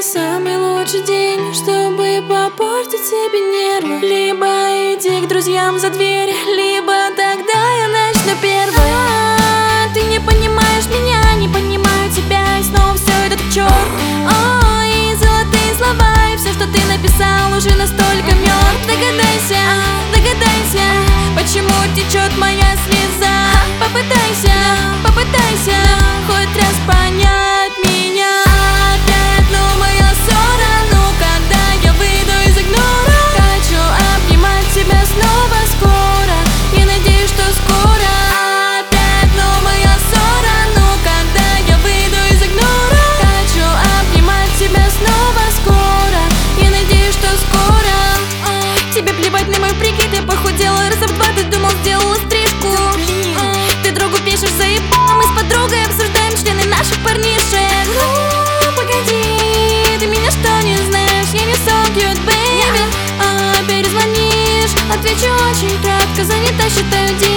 самый лучший день, чтобы попортить себе нервы. Либо иди к друзьям за дверь, либо тогда я начну первая. Ты не понимаешь меня, не понимаю тебя, и снова все идет к черту. И золотые слова, и все, что ты написал, уже настолько мертв. Догадайся, догадайся, почему течет моя слеза. Попытайся, попытайся хоть раз понять меня. Опять, ну моя ссора, ну когда я выйду из игнора. Хочу обнимать тебя снова скоро, я надеюсь, что скоро. Опять, ну моя ссора, ну когда я выйду из игнора. Хочу обнимать тебя снова скоро, я надеюсь, что скоро. Тебе плевать на мой прикид, я похудела, разрабатывать, думал, сделала стрижку. Ты другу пишешь, заебала, мы с подругой обсуждаем члены наших парнишек. Ну, погоди, ты меня что, не знаешь? Я не so cute, baby. Перезвонишь, отвечу очень кратко, занята, считаю деньги.